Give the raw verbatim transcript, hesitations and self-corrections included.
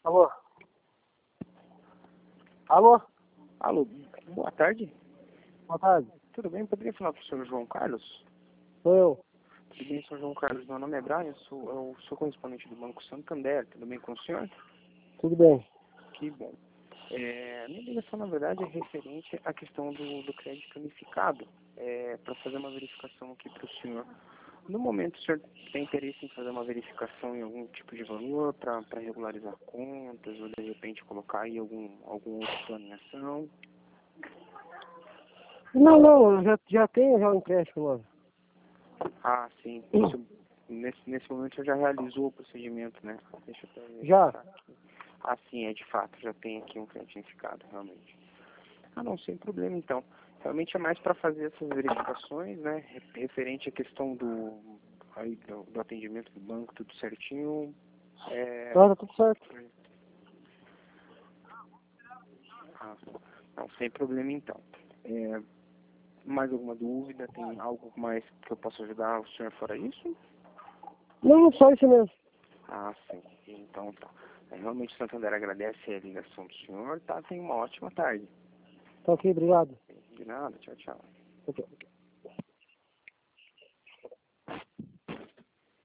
Alô? Alô? Alô, boa tarde. Boa tarde. Tudo bem? Poderia falar com o senhor João Carlos? Sou eu. Tudo bem, senhor João Carlos? Meu nome é Brian, sou, eu sou correspondente do Banco Santander. Tudo bem com o senhor? Tudo bem. Que bom. É, a minha ligação, na verdade, é referente à questão do, do crédito unificado, é, para fazer uma verificação aqui para o senhor. No momento, o senhor tem interesse em fazer uma verificação em algum tipo de valor para regularizar contas ou, de repente, colocar aí algum, algum outro plano em ação? Não, não, eu já, já tenho já o empréstimo, mano. Ah, sim. Isso, nesse, nesse momento, você já realizou o procedimento, né? Deixa eu até Já. verificar aqui. Ah, sim, é de fato, já tem aqui um crédito unificado, realmente. Ah, não, sem problema, então. Realmente é mais para fazer essas verificações, né? Referente à questão do, aí, do, do atendimento do banco, tudo certinho. É... Tá, tá tudo certo. Ah, não, sem problema, então. É, mais alguma dúvida? Tem algo mais que eu possa ajudar o senhor fora isso? Não, só isso mesmo. Ah, sim. Então tá. É, realmente o Santander agradece a ligação do senhor, tá? Tenha uma ótima tarde. Tá ok, obrigado. De nada, tchau, tchau. Ok.